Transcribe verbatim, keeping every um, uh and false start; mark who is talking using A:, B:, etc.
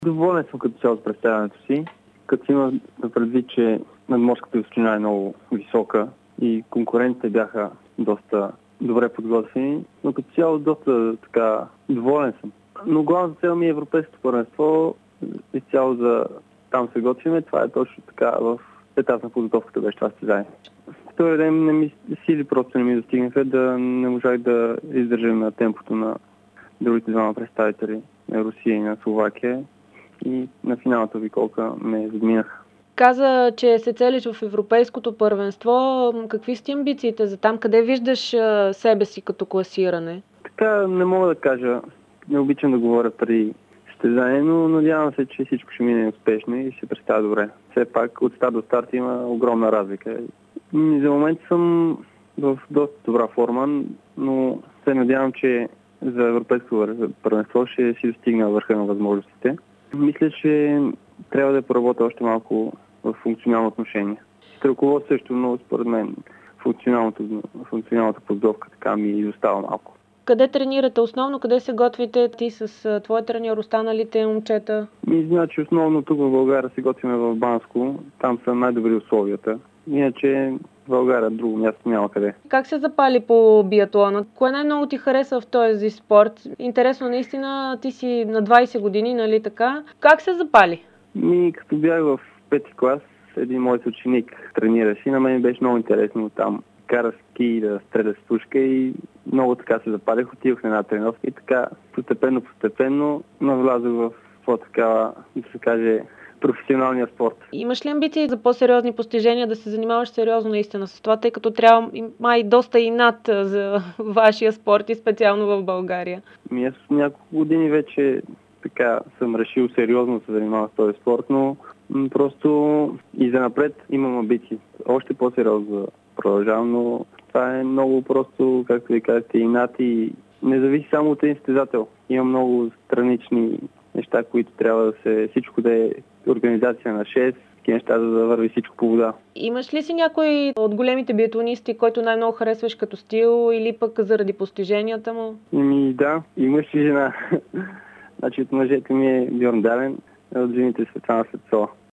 A: Доволен съм като цяло с представянето си, като има предвид, че надморската височина е много висока и конкурентите бяха доста добре подготвени, но като цяло доста така доволен съм. Но главната цел ми е европейското първенство, изцяло за там се готвиме, това е точно така в етап на подготовката беше това състезание. Втори ден не ми сили просто не ми достигнаха, да не можах да издържам на темпото на другите двама представители на Русия и на Словакия и на финалната обиколка ме задминаха.
B: Каза, че се целиш в европейското първенство. Какви са ти амбициите за там? Къде виждаш себе си като класиране?
A: Така не мога да кажа. Не обичам да говоря преди състезание, но надявам се, че всичко ще мине успешно и ще представя добре. Все пак от старт до старт има огромна разлика. За момент съм в доста добра форма, но се надявам, че за европейско първенство ще си достигна върха на възможностите. Мисля, че трябва да поработя още малко в функционално отношение. Стрелково също, но според мен функционалната, функционалната подготовка така ми изостава малко.
B: Къде тренирате основно? Къде се готвите ти с твой треньор, останалите момчета?
A: Ми, значи основно тук в България се готвиме в Банско. Там са най-добри условията. Иначе в България друго място няма къде.
B: Как се запали по биатлона? Кое най-много ти хареса в този спорт? Интересно, наистина, ти си на двайсет години, нали така? Как се запали?
A: Ми, като бях в пети клас, един мой ученик тренираше и на мен беше много интересно там. Кара ски да стреля с пушка и много така се запалих, отивах на една тренировка и така постепенно, постепенно навлязох в по-такава, да се каже, професионалния спорт.
B: Имаш ли амбиции за по-сериозни постижения, да се занимаваш сериозно наистина с това, тъй като трябва май доста и над за вашия спорт и специално в България?
A: Ми аз няколко години вече така съм решил сериозно да се занимавам с този спорт, но м- просто и за напред имам амбиции. Още по-сериозно да продължавам, но това е много просто, както ви казахте, и над и не зависи само от един състезател. Има много странични неща, които трябва да се... Всичко да е организация на шест, такива неща, за да върви всичко по вода.
B: Имаш ли си някой от големите биатлонисти, който най-много харесваш като стил или пък заради постиженията му?
A: Ими да, и мъж и жена. Значи от мъжете ми е Бьорн Дален, от жените Светлана Слецова.